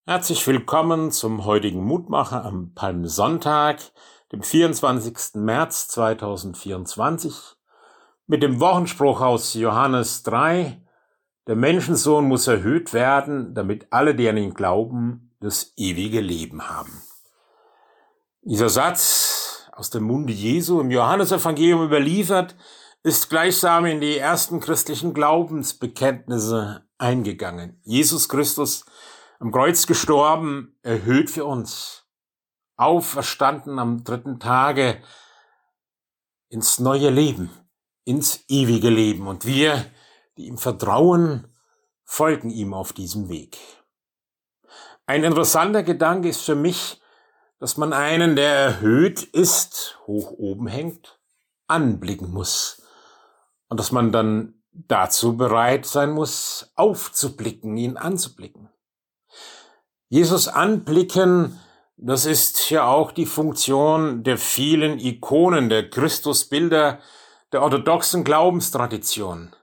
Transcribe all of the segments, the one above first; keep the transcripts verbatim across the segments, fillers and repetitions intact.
Herzlich willkommen zum heutigen Mutmacher am Palmsonntag, dem vierundzwanzigsten März zweitausendvierundzwanzig, mit dem Wochenspruch aus Johannes drei: Der Menschensohn muss erhöht werden, damit alle, die an ihn glauben, das ewige Leben haben. Dieser Satz aus dem Munde Jesu im Johannesevangelium überliefert, ist gleichsam in die ersten christlichen Glaubensbekenntnisse eingegangen. Jesus Christus am Kreuz gestorben, erhöht für uns, auferstanden am dritten Tage ins neue Leben, ins ewige Leben. Und wir, die ihm vertrauen, folgen ihm auf diesem Weg. Ein interessanter Gedanke ist für mich, dass man einen, der erhöht ist, hoch oben hängt, anblicken muss. Und dass man dann dazu bereit sein muss, aufzublicken, ihn anzublicken. Jesus anblicken, das ist ja auch die Funktion der vielen Ikonen, der Christusbilder der orthodoxen Glaubenstradition.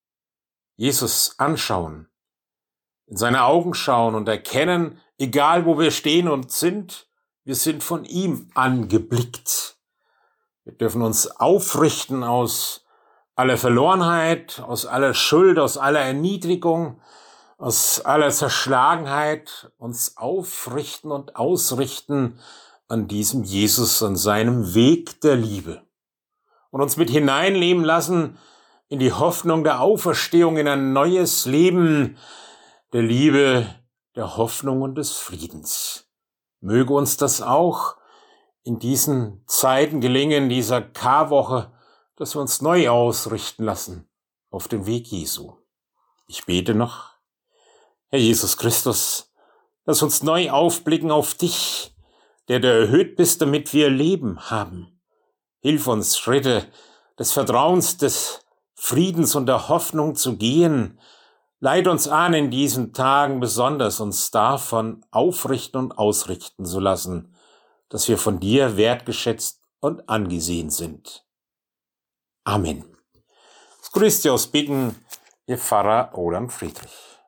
Jesus anschauen, in seine Augen schauen und erkennen, egal wo wir stehen und sind, wir sind von ihm angeblickt. Wir dürfen uns aufrichten aus aller Verlorenheit, aus aller Schuld, aus aller Erniedrigung, aus aller Zerschlagenheit, uns aufrichten und ausrichten an diesem Jesus, an seinem Weg der Liebe. Und uns mit hineinnehmen lassen in die Hoffnung der Auferstehung, in ein neues Leben der Liebe, der Hoffnung und des Friedens. Möge uns das auch in diesen Zeiten gelingen, dieser Karwoche, dass wir uns neu ausrichten lassen auf den Weg Jesu. Ich bete noch. Herr Jesus Christus, lass uns neu aufblicken auf dich, der du erhöht bist, damit wir Leben haben. Hilf uns, Schritte des Vertrauens, des Friedens und der Hoffnung zu gehen. Leid uns an in diesen Tagen besonders, uns davon aufrichten und ausrichten zu lassen, dass wir von dir wertgeschätzt und angesehen sind. Amen. Es grüßt Sie aus Bingen, Ihr Pfarrer Roland Friedrich.